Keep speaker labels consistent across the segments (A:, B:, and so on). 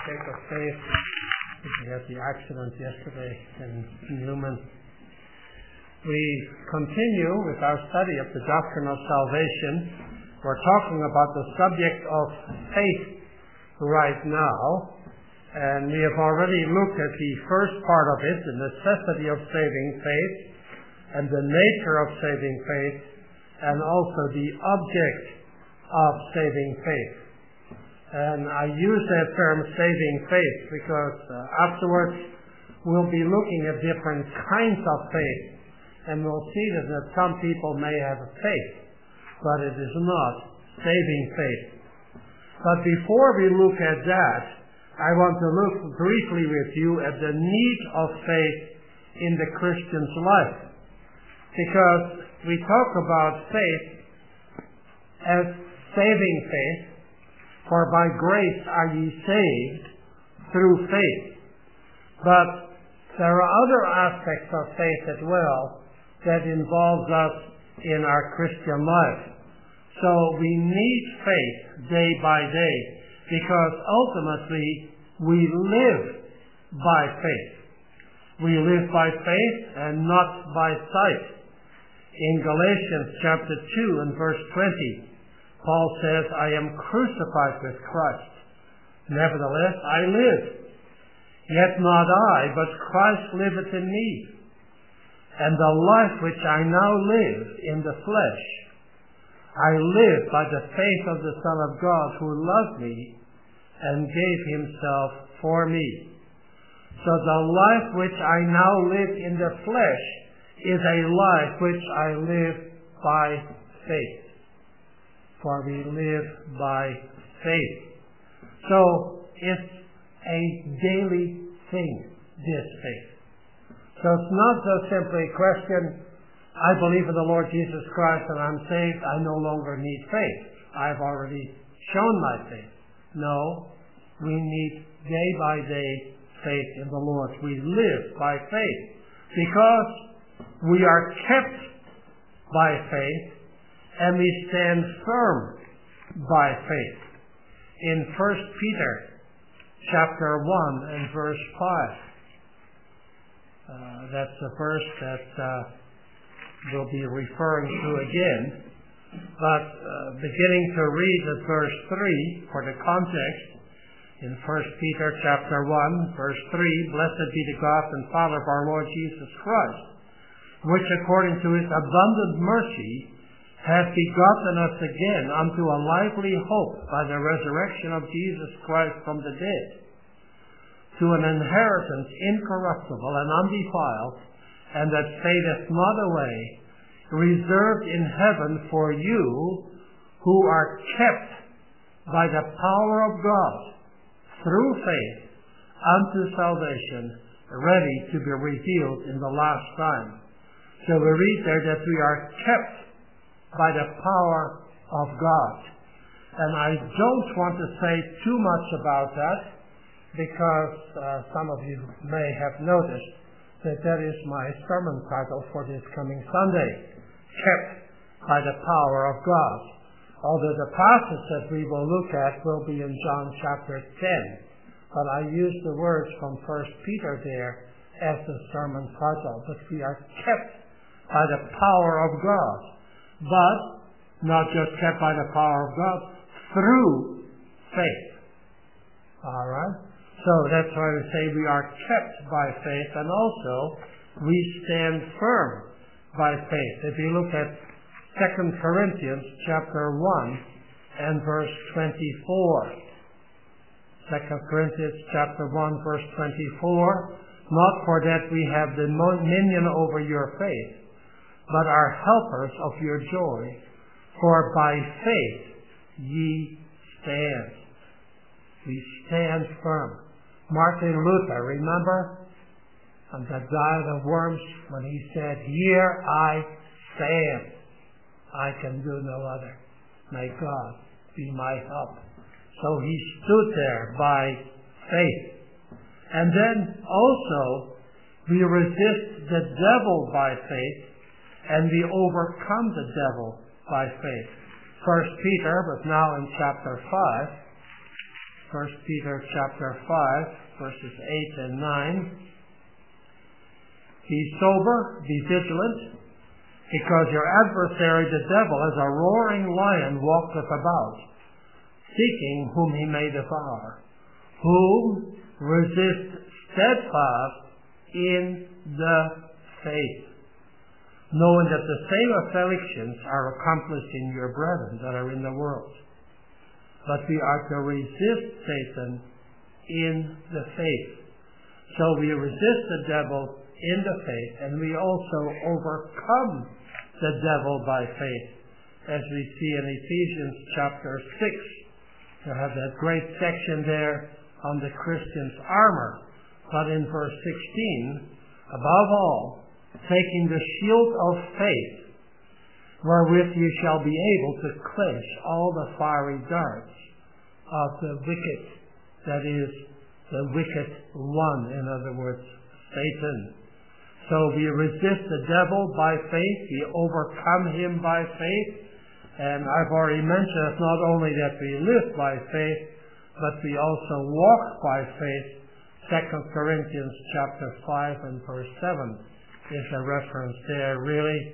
A: sake of faith. We had the accident yesterday in Newman. We continue with our study of the doctrine of salvation. We're talking about the subject of faith right now, and we have already looked at the first part of it, the necessity of saving faith, and the nature of saving faith, and also the object of saving faith. And I use that term saving faith because afterwards we'll be looking at different kinds of faith, and we'll see that some people may have a faith, but it is not saving faith. But before we look at that, I want to look briefly with you at the need of faith in the Christian's life. Because we talk about faith as saving faith, for by grace are ye saved through faith. But there are other aspects of faith as well that involves us in our Christian life. So we need faith day by day, because ultimately we live by faith. We live by faith and not by sight. In Galatians chapter 2 and verse 20, Paul says, I am crucified with Christ. Nevertheless, I live. Yet not I, but Christ liveth in me. And the life which I now live in the flesh, I live by the faith of the Son of God who loved me and gave himself for me. So the life which I now live in the flesh is a life which I live by faith. For we live by faith. So it's a daily thing, this faith. So it's not just simply a question, I believe in the Lord Jesus Christ and I'm saved, I no longer need faith. I've already shown my faith. No, we need day by day faith in the Lord. We live by faith because we are kept by faith, and we stand firm by faith. In 1 Peter chapter 1 and verse 5. That's the verse that we'll be referring to again. But beginning to read at verse 3 for the context, in 1 Peter chapter 1 verse 3, Blessed be the God and Father of our Lord Jesus Christ, which according to his abundant mercy hath begotten us again unto a lively hope by the resurrection of Jesus Christ from the dead, to an inheritance incorruptible and undefiled, and that fadeth not away, reserved in heaven for you, who are kept by the power of God through faith unto salvation, ready to be revealed in the last time. So we read there that we are kept by the power of God. And I don't want to say too much about that, because some of you may have noticed that that is my sermon title for this coming Sunday, Kept by the Power of God. Although the passage that we will look at will be in John chapter 10. But I use the words from 1 Peter there as the sermon title. But we are kept by the power of God. But not just kept by the power of God, through faith. Alright? So that's why we say we are kept by faith, and also we stand firm by faith. If you look at 2 Corinthians chapter 1 and verse 24. 2 Corinthians chapter 1 verse 24. Not for that we have dominion over your faith, but are helpers of your joy, for by faith ye stand. We stand firm. Martin Luther, remember? On the diet of worms, when he said, Here I stand. I can do no other. May God be my help. So he stood there by faith. And then also, we resist the devil by faith, and we overcome the devil by faith. 1 Peter, but now in chapter 5, 1 Peter chapter 5, verses 8 and 9. Be sober, be vigilant, because your adversary the devil as a roaring lion walketh about, seeking whom he may devour, whom resist steadfast in the faith, knowing that the same afflictions are accomplished in your brethren that are in the world. But we are to resist Satan in the faith. So we resist the devil in the faith, and we also overcome the devil by faith, as we see in Ephesians chapter 6. You have that great section there on the Christian's armor. But in verse 16, above all, taking the shield of faith, wherewith you shall be able to quench all the fiery darts of the wicked, that is, the wicked one, in other words, Satan. So we resist the devil by faith, we overcome him by faith, and I've already mentioned it's not only that we live by faith, but we also walk by faith. 2 Corinthians chapter 5 and verse 7 is a reference there, really.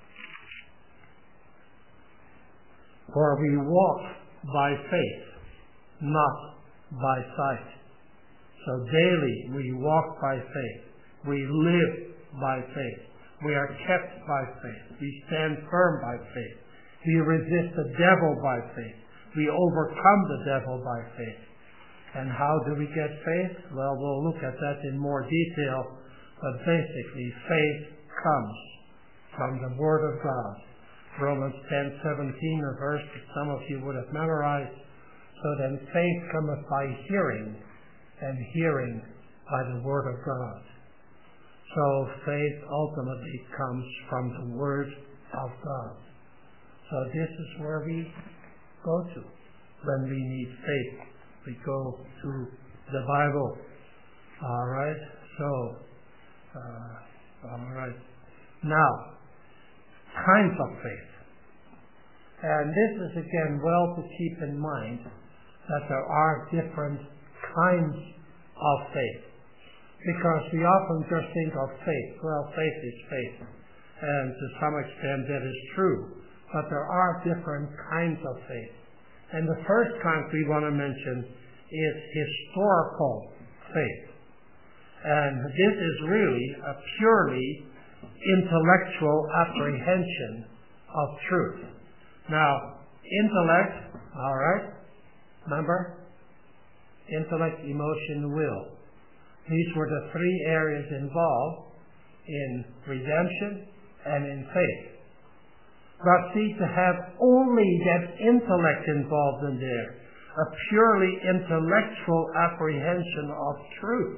A: For we walk by faith, not by sight. So daily we walk by faith. We live by faith. We are kept by faith. We stand firm by faith. We resist the devil by faith. We overcome the devil by faith. And how do we get faith? Well, we'll look at that in more detail. But basically, faith comes from the Word of God. Romans 10:17, a verse that some of you would have memorized. So then faith cometh by hearing, and hearing by the Word of God. So faith ultimately comes from the Word of God. So this is where we go to when we need faith. We go to the Bible. All right. So, all right. Now, kinds of faith. And this is again well to keep in mind that there are different kinds of faith. Because we often just think of faith. Well, faith is faith. And to some extent that is true. But there are different kinds of faith. And the first kind we want to mention is historical faith. And this is really a purely intellectual apprehension of truth. Now, intellect, all right, remember? Intellect, emotion, will. These were the three areas involved in redemption and in faith. But see, to have only that intellect involved in there, a purely intellectual apprehension of truth.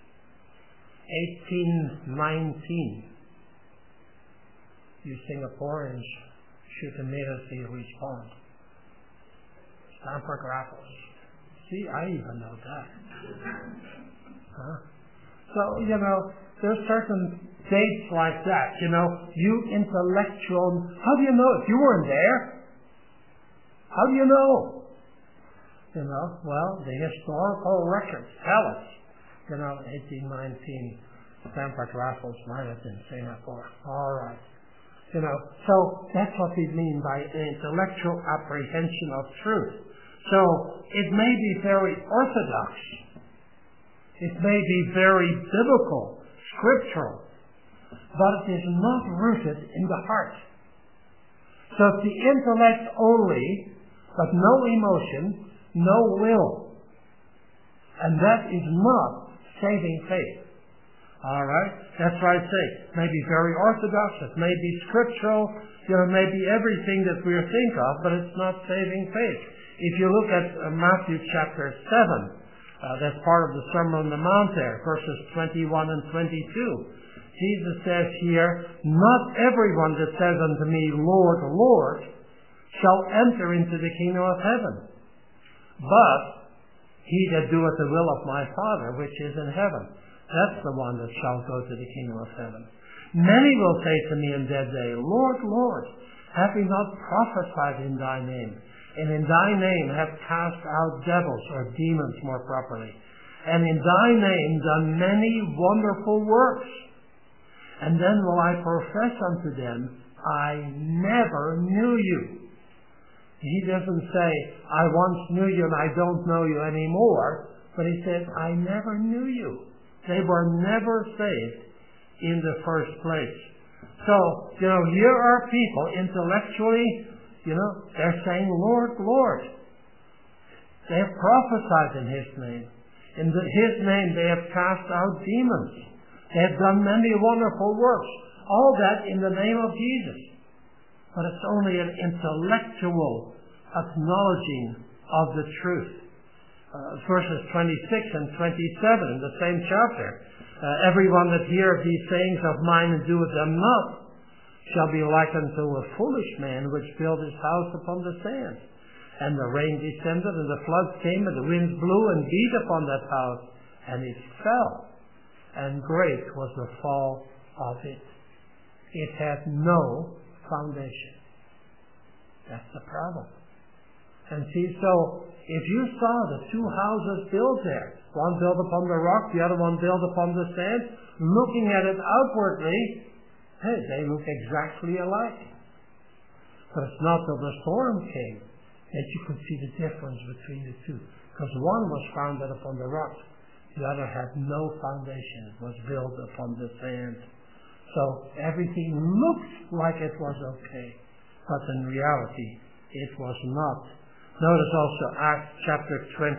A: 1819. You Singaporeans should immediately respond. Stamford Raffles. See, I even know that. Huh? So, there's certain dates like that, you intellectual, how do you know if you weren't there? How do you know? Well, the historical records tell us, 1819, Stamford Raffles might have been Singapore. All right. So that's what we mean by an intellectual apprehension of truth. So it may be very orthodox. It may be very biblical, scriptural, but it is not rooted in the heart. So it's the intellect only, but no emotion, no will. And that is not saving faith. All right? That's why I say it may be very orthodox, it may be scriptural, it may be everything that we think of, but it's not saving faith. If you look at Matthew chapter 7, that's part of the Sermon on the Mount there, verses 21 and 22. Jesus says here, not everyone that says unto me, Lord, Lord, shall enter into the kingdom of heaven, but he that doeth the will of my Father which is in heaven. That's the one that shall go to the kingdom of heaven. Many will say to me in that day, Lord, Lord, have we not prophesied in thy name? and in thy name have cast out devils, or demons more properly, and in thy name done many wonderful works. And then will I profess unto them, I never knew you. He doesn't say, I once knew you and I don't know you anymore, but he says, I never knew you. They were never saved in the first place. So, here are people intellectually, they're saying, Lord, Lord. They have prophesied in His name. In His name they have cast out demons. They have done many wonderful works. All that in the name of Jesus. But it's only an intellectual acknowledging of the truth. Verses 26 and 27 in the same chapter. Everyone that heareth these sayings of mine and doeth them not shall be likened to a foolish man which built his house upon the sand. And the rain descended, and the floods came, and the winds blew and beat upon that house, and it fell. And great was the fall of it. It had no foundation. That's the problem. And see, so if you saw the two houses built there, one built upon the rock, the other one built upon the sand, looking at it outwardly, hey, they look exactly alike. But it's not till the storm came that you could see the difference between the two. Because one was founded upon the rock, the other had no foundation. It was built upon the sand. So everything looked like it was okay, but in reality it was not. Notice also Acts chapter 26.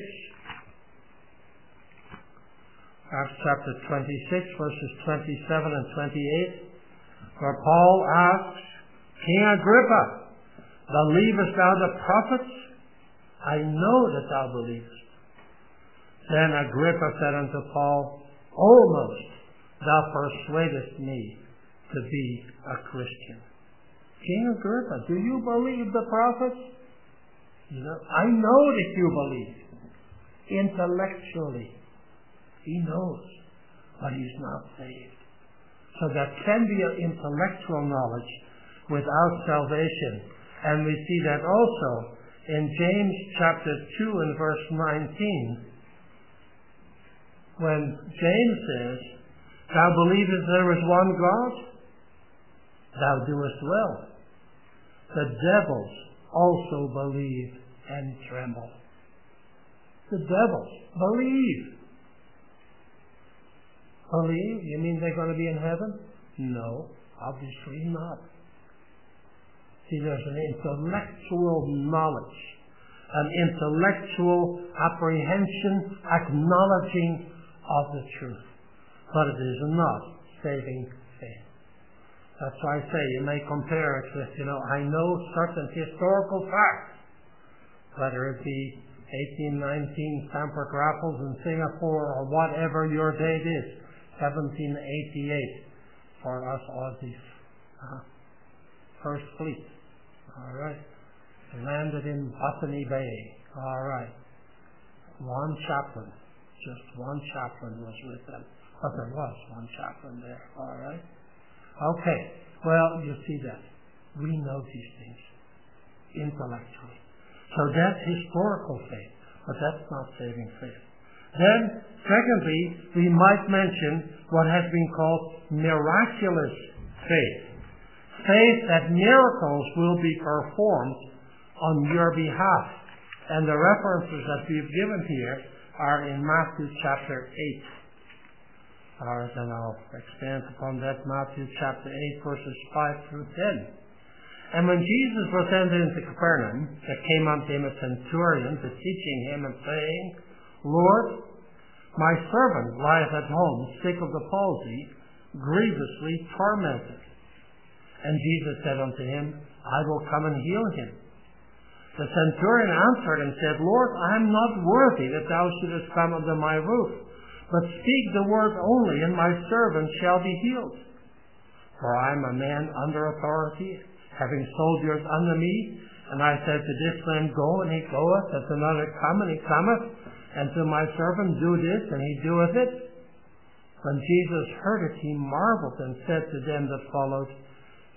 A: Acts chapter 26, verses 27 and 28, where Paul asks, King Agrippa, believest thou the prophets? I know that thou believest. Then Agrippa said unto Paul, almost thou persuadest me to be a Christian. King Agrippa, do you believe the prophets? I know that you believe. Intellectually, he knows, but he's not saved. So there can be an intellectual knowledge without salvation. And we see that also in James chapter 2 and verse 19. When James says, thou believest there is one God? Thou doest well. The devils also believe and tremble. The devils believe. Believe? You mean they're going to be in heaven? No, obviously not. See, there's an intellectual knowledge, an intellectual apprehension, acknowledging of the truth. But it is not saving faith. That's why I say you may compare it with, I know certain historical facts, whether it be 1819 Stamford Raffles in Singapore or whatever your date is, 1788 for us Aussies. First fleet. All right. Landed in Botany Bay. All right. One chaplain. Just one chaplain was with them. But there was one chaplain there. All right. Okay. Well, you see that. We know these things intellectually. So that's historical faith. But that's not saving faith. Then, secondly, we might mention what has been called miraculous faith. Faith that miracles will be performed on your behalf. And the references that we've given here are in Matthew chapter 8. All right, and I'll expand upon that. Matthew chapter 8, verses 5 through 10. And when Jesus was entered into Capernaum, there came unto him a centurion, beseeching him and saying, Lord, my servant lieth at home, sick of the palsy, grievously tormented. And Jesus said unto him, I will come and heal him. The centurion answered and said, Lord, I am not worthy that thou shouldest come under my roof, but speak the word only, and my servant shall be healed. For I am a man under authority, having soldiers under me, and I said to this man, go, and he goeth, and to another, come, and he cometh, and to my servant, do this, and he doeth it. When Jesus heard it, he marveled, and said to them that followed,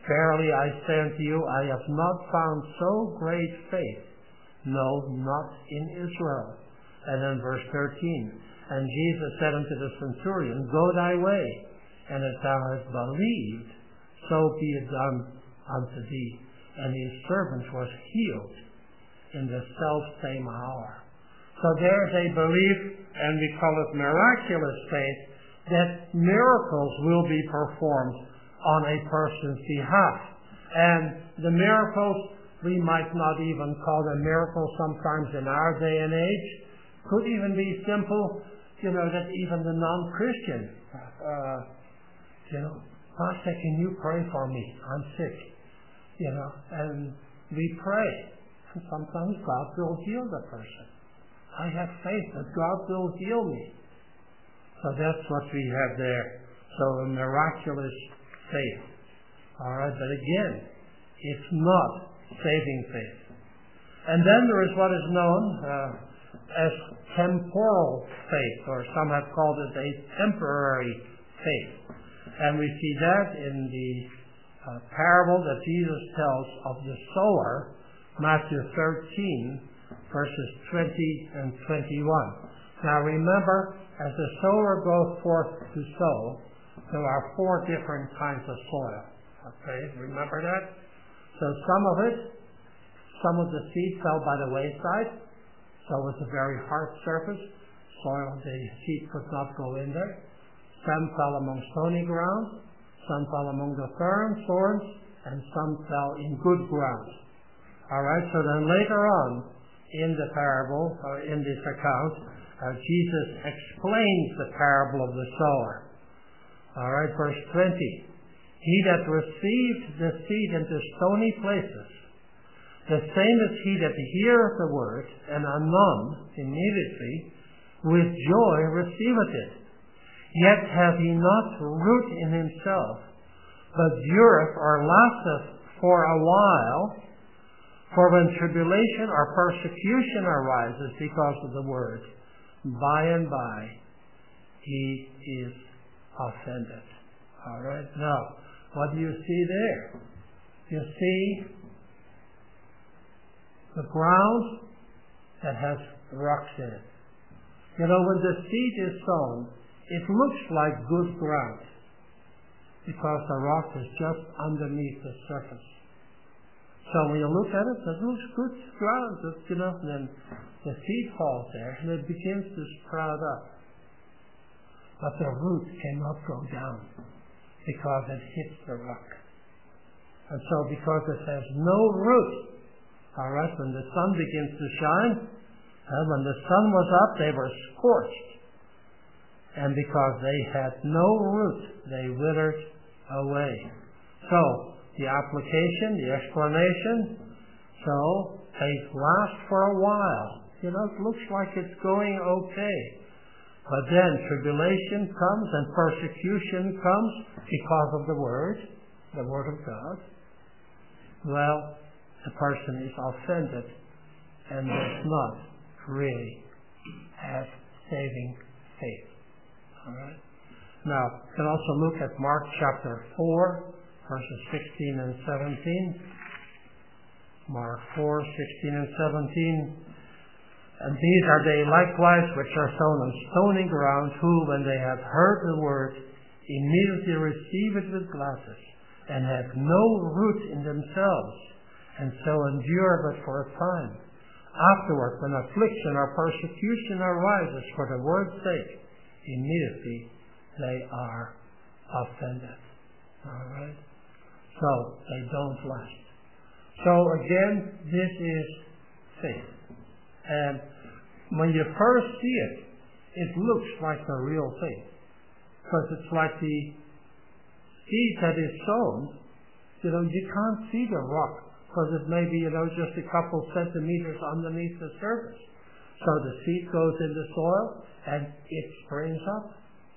A: Verily I say unto you, I have not found so great faith, no, not in Israel. And then verse 13, and Jesus said unto the centurion, Go thy way, and as thou hast believed, so be it done unto thee. And his servant was healed in the self-same hour. So there's a belief, and we call it miraculous faith, that miracles will be performed on a person's behalf. And the miracles, we might not even call them miracles sometimes in our day and age, could even be simple, that even the non-Christian, Pastor, can you pray for me? I'm sick. And we pray. And sometimes God will heal the person. I have faith that God will heal me. So that's what we have there. So a miraculous faith. All right, but again, it's not saving faith. And then there is what is known as temporal faith, or some have called it a temporary faith. And we see that in the parable that Jesus tells of the sower, Matthew 13, verses 20 and 21. Now remember, as the sower goes forth to sow, there are 4 different kinds of soil. Okay, remember that? So some of the seed fell by the wayside, so it was a very hard surface. Soil, the seed could not go in there. Some fell among stony ground, some fell among the thorns, and some fell in good ground. All right, so then later on in the parable, or in this account, Jesus explains the parable of the sower. All right, verse 20. He that received the seed into stony places, the same is he that heareth the word, and anon, immediately, with joy receiveth it. Yet hath he not root in himself, but dureth or lasteth for a while. For when tribulation or persecution arises because of the word, by and by he is offended. All right. Now, what do you see there? You see the ground that has rocks in it. When the seed is sown, it looks like good ground because the rock is just underneath the surface. So when you look at it, it looks good ground, and then the seed falls there and it begins to sprout up. But the root cannot go down because it hits the rock. And so because it has no root, all right, when the sun begins to shine, and when the sun was up, they were scorched. And because they had no root, they withered away. So, the application, the explanation, so they last for a while. It looks like it's going okay. But then tribulation comes and persecution comes because of the Word of God. Well, the person is offended and does not really have saving faith. All right. Now, you can also look at Mark chapter 4, verses 16 and 17. Mark 4, 16 and 17. And these are they likewise which are sown on stony ground, who, when they have heard the word, immediately receive it with gladness, and have no root in themselves, and so endure but for a time. Afterward, when affliction or persecution arises for the word's sake, immediately they are offended. All right? So, they don't last. So, again, this is faith. And when you first see it, it looks like the real thing. Because it's like the seed that is sown, you can't see the rock, because it may be, just a couple centimeters underneath the surface. So the seed goes in the soil, and it springs up.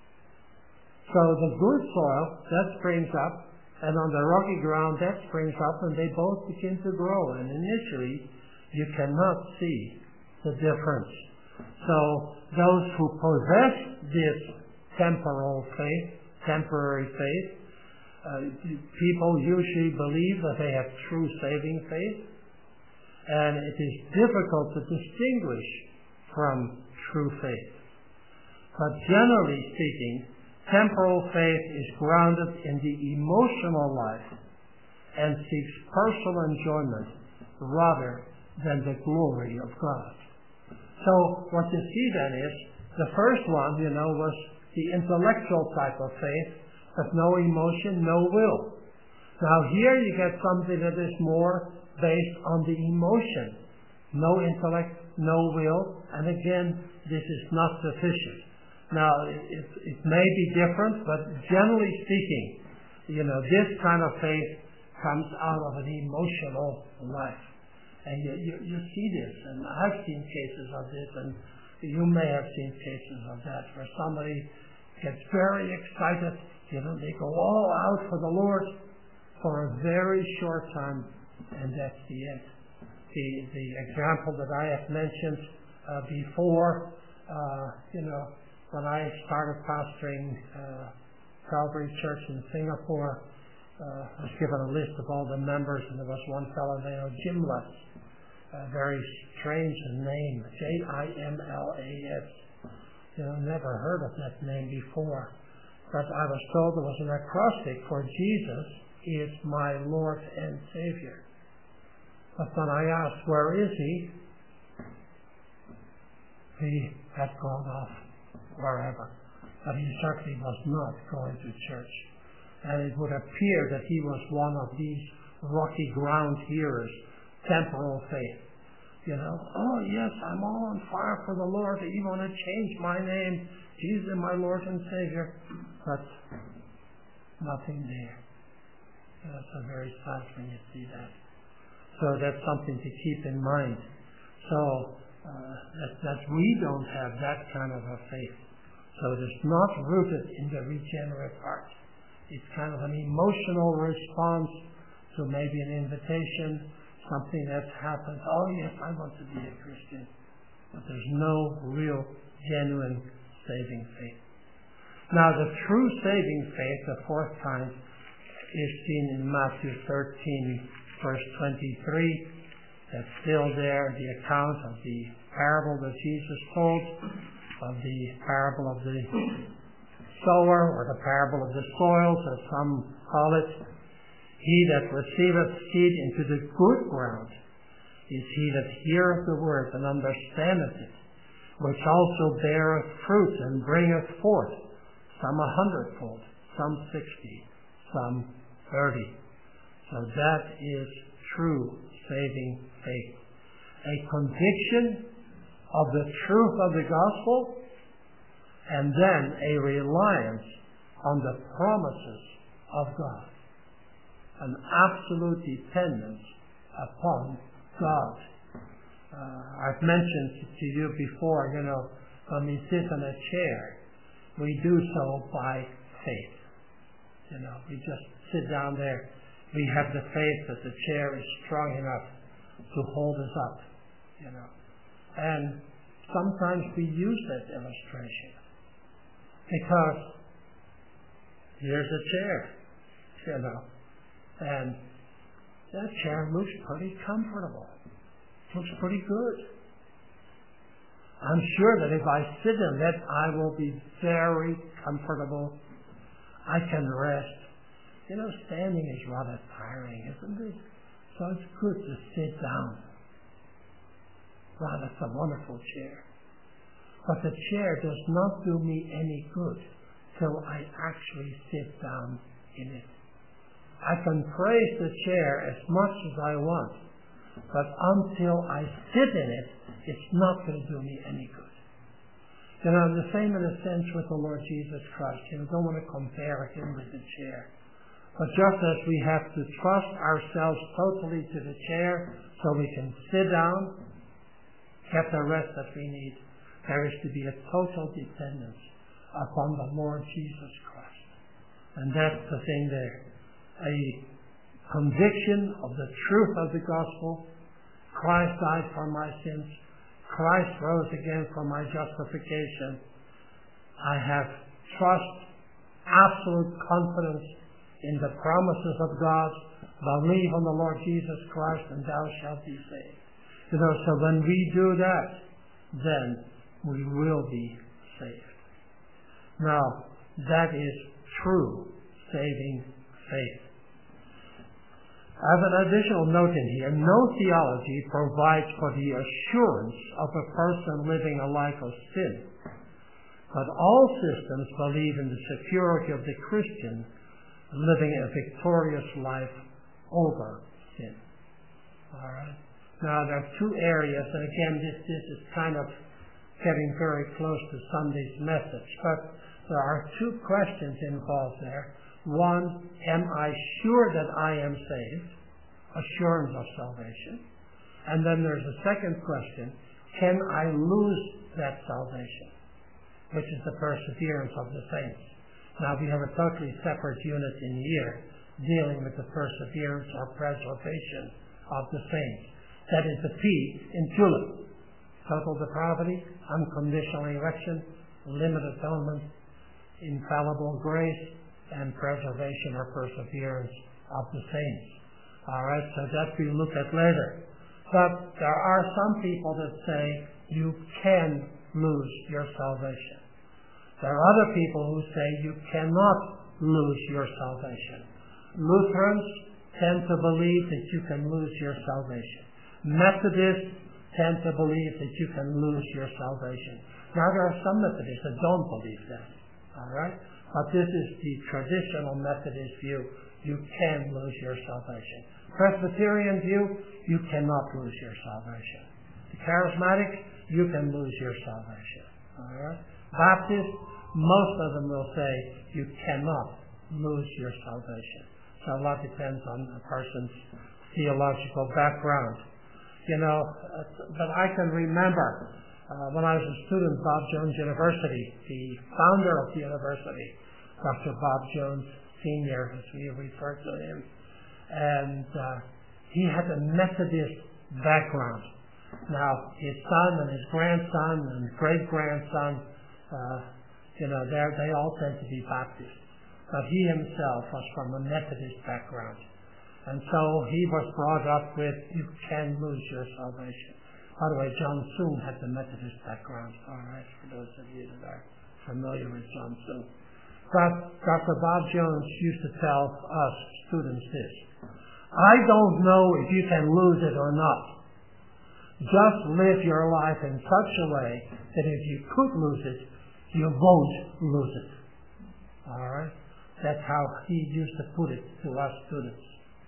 A: So the good soil, that springs up, and on the rocky ground, that springs up, and they both begin to grow. And initially, you cannot see the difference. So those who possess this temporary faith, People usually believe that they have true saving faith, and it is difficult to distinguish from true faith. But generally speaking, temporal faith is grounded in the emotional life and seeks personal enjoyment rather than the glory of God. So what you see then is, the first one, was the intellectual type of faith, but no emotion, no will. Now here you get something that is more based on the emotion. No intellect, no will, and again, this is not sufficient. Now, it may be different, but generally speaking, this kind of faith comes out of an emotional life. And you see this, and I've seen cases of this, and you may have seen cases of that, where somebody gets very excited, they go all out for the Lord for a very short time, and that's the end. The example that I have mentioned before, when I started pastoring Calvary Church in Singapore, I was given a list of all the members, and there was one fellow named Jimlas, a very strange name, Jimlas. Never heard of that name before. But I was told there was an acrostic for Jesus is my Lord and Savior. But when I asked, where is he? He had gone off wherever. But he certainly was not going to church. And it would appear that he was one of these rocky ground hearers, temporal faith. Oh yes, I'm all on fire for the Lord. I even want to change my name. Jesus is my Lord and Savior. But nothing there. That's a very sad when you see that. So that's something to keep in mind. So that we don't have that kind of a faith. So it is not rooted in the regenerate heart. It's kind of an emotional response to maybe an invitation, something that's happened. Oh yes, I want to be a Christian. But there's no real, genuine saving faith. Now the true saving faith, the fourth kind, is seen in Matthew 13, verse 23. That's still there, the account of the parable that Jesus told, of the parable of the sower, or the parable of the soils, as some call it. He that receiveth seed into the good ground is he that heareth the word and understandeth it, which also beareth fruit and bringeth forth, some 100-fold, some 60, some 30. So that is true saving faith. A conviction of the truth of the gospel, and then a reliance on the promises of God. An absolute dependence upon God. I've mentioned to you before, when we sit in a chair, we do so by faith. We just sit down there. We have the faith that the chair is strong enough to hold us up. And sometimes we use that illustration because here's a chair, and that chair looks pretty comfortable. Looks pretty good. I'm sure that if I sit in it, I will be very comfortable. I can rest. Standing is rather tiring, isn't it? So it's good to sit down. Wow, that's a wonderful chair. But the chair does not do me any good till I actually sit down in it. I can praise the chair as much as I want, but until I sit in it, it's not going to do me any good. The same in a sense with the Lord Jesus Christ. You don't want to compare him with the chair. But just as we have to trust ourselves totally to the chair so we can sit down, get the rest that we need, there is to be a total dependence upon the Lord Jesus Christ. And that's the thing there. A conviction of the truth of the gospel. Christ died for my sins. Christ rose again for my justification. I have trust, absolute confidence in the promises of God. Believe on the Lord Jesus Christ and thou shalt be saved. So when we do that, then we will be saved. Now, that is true saving faith. As an additional note in here, no theology provides for the assurance of a person living a life of sin. But all systems believe in the security of the Christian living a victorious life over sin. All right? Now, there are two areas, and again, this is kind of getting very close to Sunday's message, but there are two questions involved there. One, am I sure that I am saved? Assurance of salvation. And then there's a second question, can I lose that salvation? Which is the perseverance of the saints. Now, we have a totally separate unit in here dealing with the perseverance or preservation of the saints. That is the P in TULIP. Total depravity, unconditional election, limited atonement, infallible grace, and preservation or perseverance of the saints. All right, so that we look at later. But there are some people that say you can lose your salvation. There are other people who say you cannot lose your salvation. Lutherans tend to believe that you can lose your salvation. Methodists tend to believe that you can lose your salvation. Now, there are some Methodists that don't believe that. All right? But this is the traditional Methodist view. You can lose your salvation. Presbyterian view, you cannot lose your salvation. The Charismatic, you can lose your salvation. All right? Baptist, most of them will say you cannot lose your salvation. So a lot depends on a person's theological background. But I can remember when I was a student at Bob Jones University, the founder of the university, Dr. Bob Jones Sr., as we refer to him, and he had a Methodist background. Now, his son and his grandson and great-grandson, they all tend to be Baptists. But he himself was from a Methodist background. And so he was brought up with, you can lose your salvation. By the way, John Soong had the Methodist background, all right, for those of you that are familiar with John Soong. But Dr. Bob Jones used to tell us students this: I don't know if you can lose it or not. Just live your life in such a way that if you could lose it, you won't lose it. All right? That's how he used to put it to us students.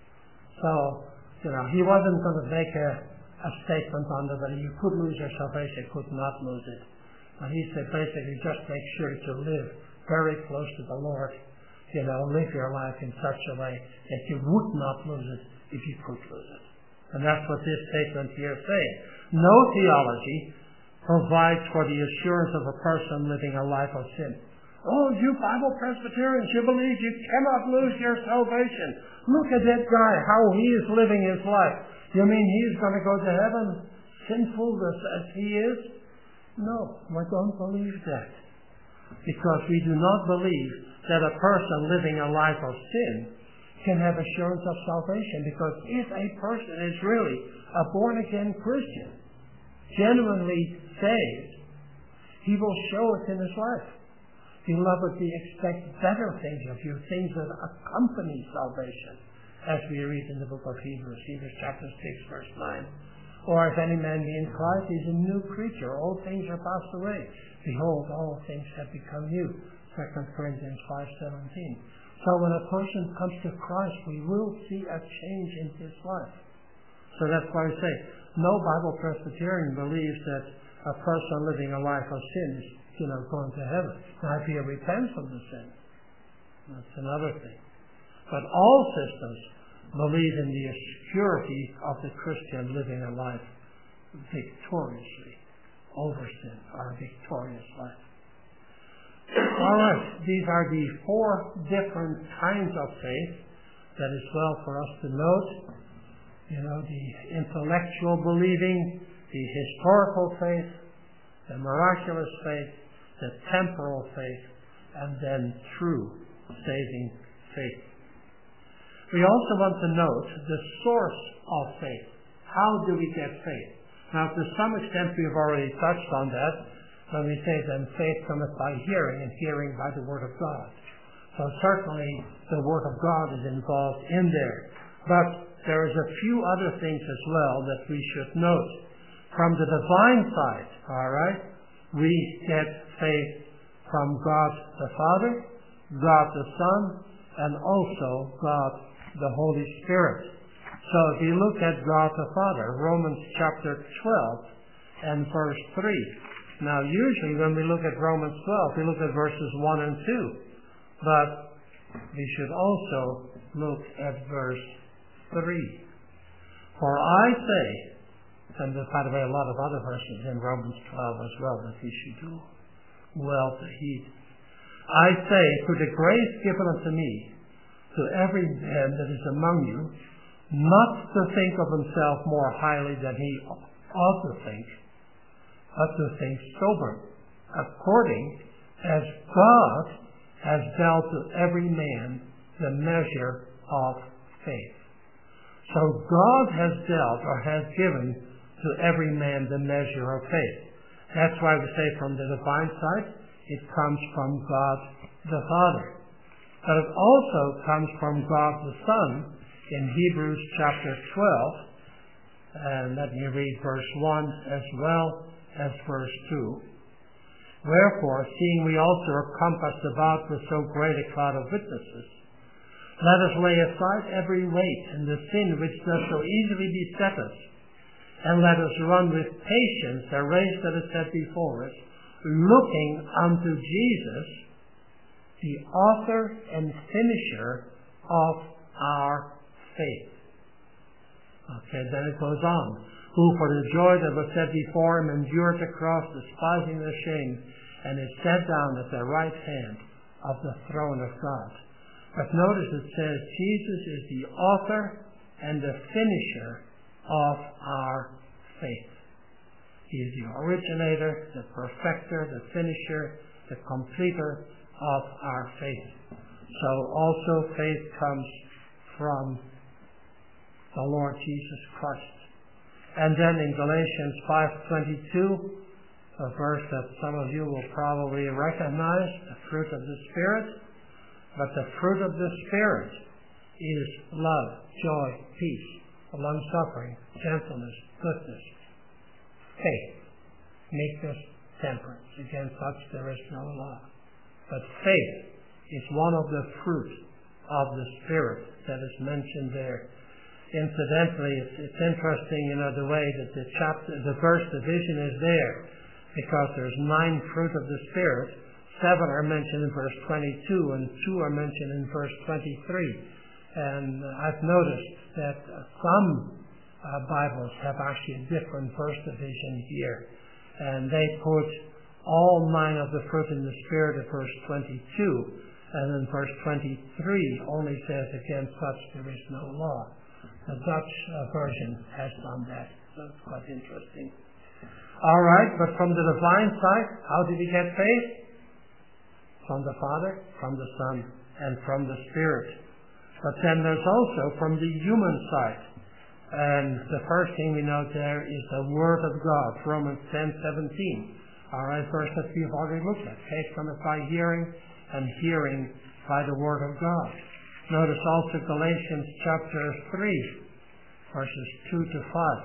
A: So, he wasn't going to make a statement on whether you could lose your salvation, could not lose it. And he said basically just make sure to live very close to the Lord. Live your life in such a way that you would not lose it if you could lose it. And that's what this statement here is saying. No theology provides for the assurance of a person living a life of sin. Oh, you Bible Presbyterians, you believe you cannot lose your salvation. Look at that guy, how he is living his life. You mean he's going to go to heaven sinful as he is? No, I don't believe that. Because we do not believe that a person living a life of sin can have assurance of salvation. Because if a person is really a born-again Christian, genuinely saved, he will show it in his life. Beloved, we expect better things of you, things that accompany salvation, as we read in the book of Hebrews chapter 6, verse 9. Or if any man be in Christ, he is a new creature. All things are passed away. Behold, all things have become new. 2 Corinthians 5:17. So when a person comes to Christ, we will see a change in his life. So that's why I say, no Bible Presbyterian believes that a person living a life of sin is going to heaven. Now, if he repents of the sin, that's another thing. But all systems believe in the security of the Christian living a life victoriously over sin, or a victorious life. All right, these are the 4 different kinds of faith that is well for us to note. The intellectual believing, the historical faith, the miraculous faith, the temporal faith, and then true saving faith. We also want to note the source of faith. How do we get faith? Now, to some extent, we have already touched on that when we say then faith cometh by hearing, and hearing by the Word of God. So certainly the Word of God is involved in there. But there is a few other things as well that we should note. From the divine side, all right, we get faith from God the Father, God the Son, and also God the Holy Spirit. So if you look at God the Father, Romans chapter 12 and verse 3. Now usually when we look at Romans 12, we look at verses 1 and 2. But we should also look at verse 3. For I say, and there's by the way a lot of other verses in Romans 12 as well that we should do well to heed. I say, through the grace given unto me, to every man that is among you, not to think of himself more highly than he ought to think, but to think sober, according as God has dealt to every man the measure of faith. So God has dealt or has given to every man the measure of faith. That's why we say from the divine side, it comes from God the Father. But it also comes from God the Son in Hebrews chapter 12. And let me read verse 1 as well as verse 2. Wherefore, seeing we also are compassed about with so great a cloud of witnesses, let us lay aside every weight and the sin which does so easily beset us, and let us run with patience the race that is set before us, looking unto Jesus, the author and finisher of our faith. Okay, then it goes on. Who for the joy that was set before him endured the cross, despising the shame, and is set down at the right hand of the throne of God. But notice it says Jesus is the author and the finisher of our faith. He is the originator, the perfecter, the finisher, the completer of our faith. So also faith comes from the Lord Jesus Christ. And then in Galatians 5:22, a verse that some of you will probably recognize, the fruit of the Spirit. But the fruit of the Spirit is love, joy, peace, long-suffering, gentleness, goodness, faith, meekness, temperance. Against such there is no law. But faith is one of the fruit of the Spirit that is mentioned there. Incidentally, it's interesting, the way that the verse division is there, because there's 9 fruit of the Spirit. 7 are mentioned in verse 22, and 2 are mentioned in verse 23. And I've noticed that some Bibles have actually a different verse division here. And they put all 9 of the fruit in the Spirit at verse 22, and then verse 23 only says, against such there is no law. The Dutch version has done that. So it's quite interesting. All right, but from the divine side, how did we get faith? From the Father, from the Son, and from the Spirit. But then there's also from the human side. And the first thing we note there is the Word of God, Romans 10:17. All right, verse that we've already looked at. Faith cometh by hearing, and hearing by the Word of God. Notice also Galatians chapter 3, verses 2 to 5.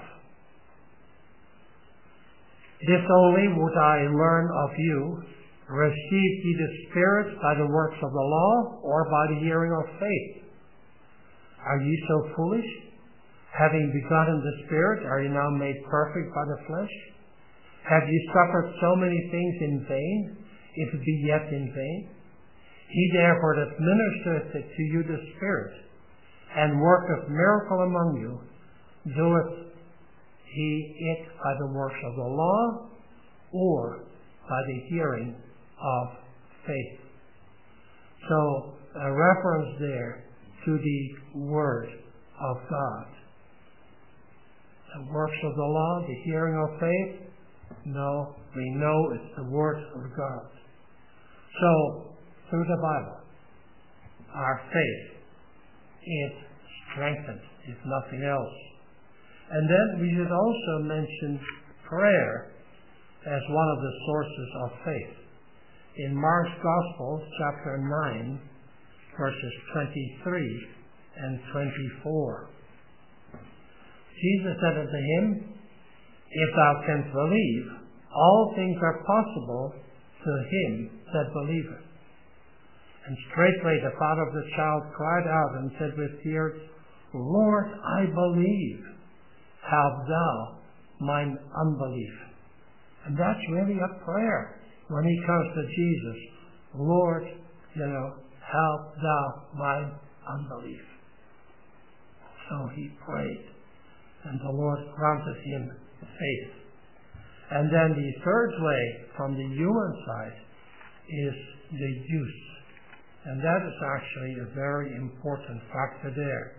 A: This only would I learn of you, received ye the Spirit by the works of the law, or by the hearing of faith? Are ye so foolish? Having begotten the Spirit, are ye now made perfect by the flesh? Have ye suffered so many things in vain, if it be yet in vain? He therefore that ministereth to you the Spirit, and worketh miracle among you, doeth he it by the works of the law, or by the hearing of faith? So a reference there to the Word of God. The works of the law, the hearing of faith? No, we know it's the Word of God. So, through the Bible, our faith is strengthened, if nothing else. And then we should also mention prayer as one of the sources of faith. In Mark's Gospel, chapter 9, verses 23 and 24. Jesus said unto him, If thou canst believe, all things are possible to him that believeth. And straightway the father of the child cried out and said with tears, Lord, I believe. Help thou mine unbelief. And that's really a prayer when he comes to Jesus. Lord, help thou mine unbelief. So he prayed, and the Lord granted him faith. And then the third way from the human side is the use. And that is actually a very important factor there.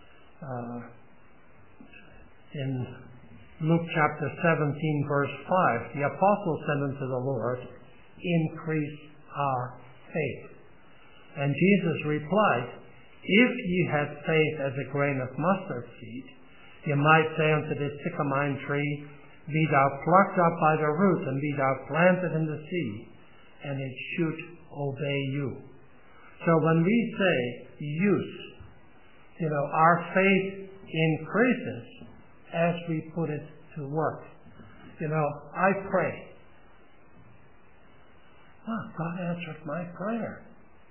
A: In Luke chapter 17, verse 5, the apostle said unto the Lord, Increase our faith. And Jesus replied, If ye had faith as a grain of mustard seed, ye might say unto this sycamore tree, Be thou plucked up by the root, and be thou planted in the sea, and it should obey you. So when we say use, our faith increases as we put it to work. I pray. God answered my prayer.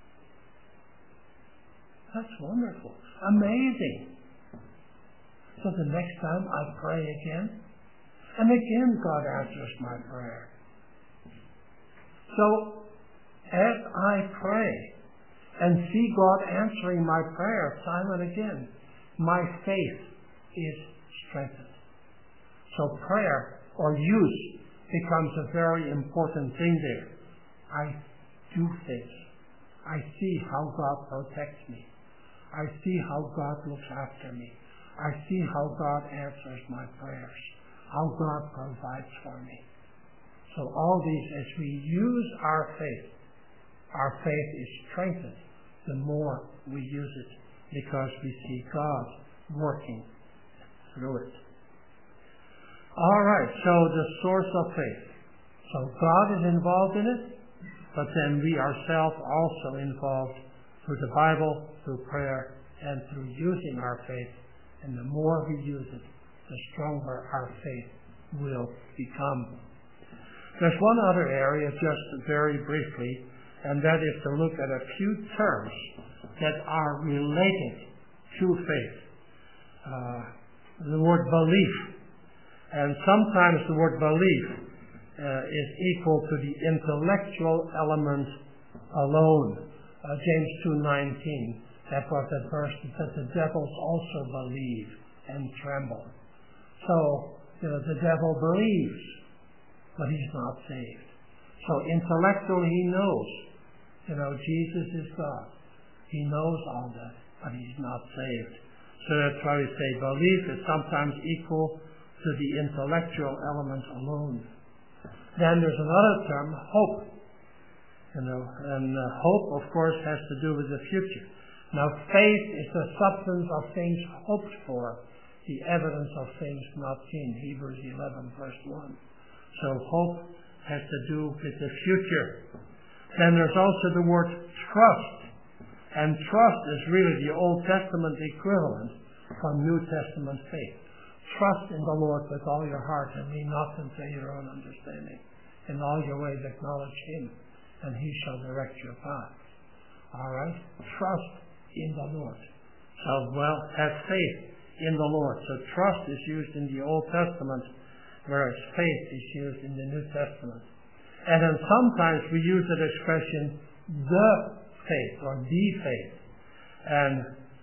A: That's wonderful. Amazing. So the next time I pray again, and again God answers my prayer. So as I pray and see God answering my prayer time and again, my faith is strengthened. So prayer or use becomes a very important thing there. I do things. I see how God protects me. I see how God looks after me. I see how God answers my prayers, how God provides for me. So all these, as we use our faith is strengthened the more we use it, because we see God working through it. All right, so the source of faith. So God is involved in it, but then we ourselves also involved through the Bible, through prayer, and through using our faith. And the more we use it, the stronger our faith will become. There's one other area, just very briefly, and that is to look at a few terms that are related to faith. The word belief. And sometimes the word belief is equal to the intellectual element alone. James 2:19, that was that verse that said the devils also believe and tremble. So, the devil believes, but he's not saved. So intellectually he knows, Jesus is God. He knows all that, but he's not saved. So that's why we say belief is sometimes equal to the intellectual element alone. Then there's another term, hope. And hope, of course, has to do with the future. Now, faith is the substance of things hoped for, the evidence of things not seen. Hebrews 11, verse 1. So hope has to do with the future. Then there's also the word trust. And trust is really the Old Testament equivalent from New Testament faith. Trust in the Lord with all your heart and lean not into your own understanding. In all your ways acknowledge Him, and He shall direct your path. All right? Trust in the Lord. So, have faith in the Lord. So trust is used in the Old Testament, whereas faith is used in the New Testament. And then sometimes we use that expression, the faith, or the faith. And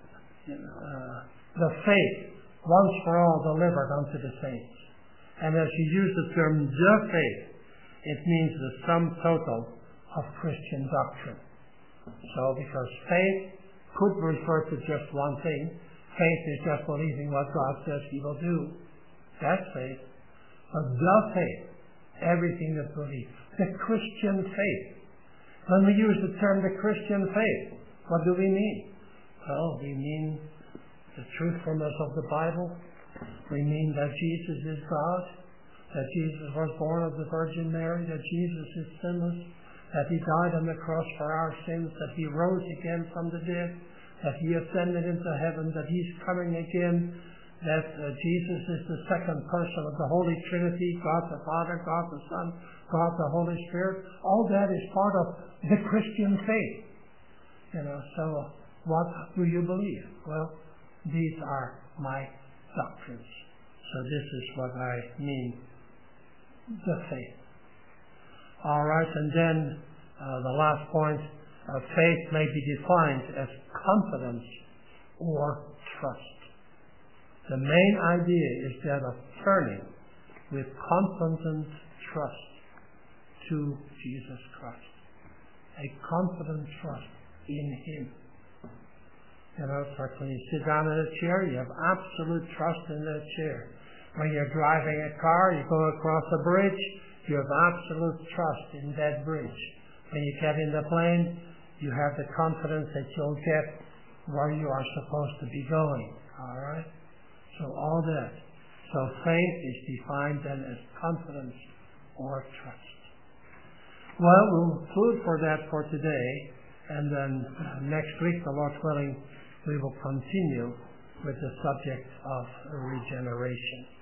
A: the faith, once for all delivered unto the saints. And as you use the term the faith, it means the sum total of Christian doctrine. So because faith could refer to just one thing. Faith is just believing what God says He will do. That's faith. But the faith, everything that believes. The Christian faith. When we use the term the Christian faith, what do we mean? Well, we mean the truthfulness of the Bible. We mean that Jesus is God, that Jesus was born of the Virgin Mary, that Jesus is sinless, that He died on the cross for our sins, that He rose again from the dead, that He ascended into heaven, that He's coming again, that Jesus is the second person of the Holy Trinity, God the Father, God the Son, God the Holy Spirit. All that is part of the Christian faith. So what do you believe? Well, these are my doctrines. So this is what I mean, the faith. All right, and then the last point, faith may be defined as confidence or trust. The main idea is that of turning with confident trust to Jesus Christ. A confident trust in Him. It's like when you sit down in a chair, you have absolute trust in that chair. When you're driving a car, you go across a bridge, you have absolute trust in that bridge. When you get in the plane, you have the confidence that you'll get where you are supposed to be going. All right? So all that. So faith is defined then as confidence or trust. Well, we'll conclude for that for today. And then next week, the Lord willing, we will continue with the subject of regeneration.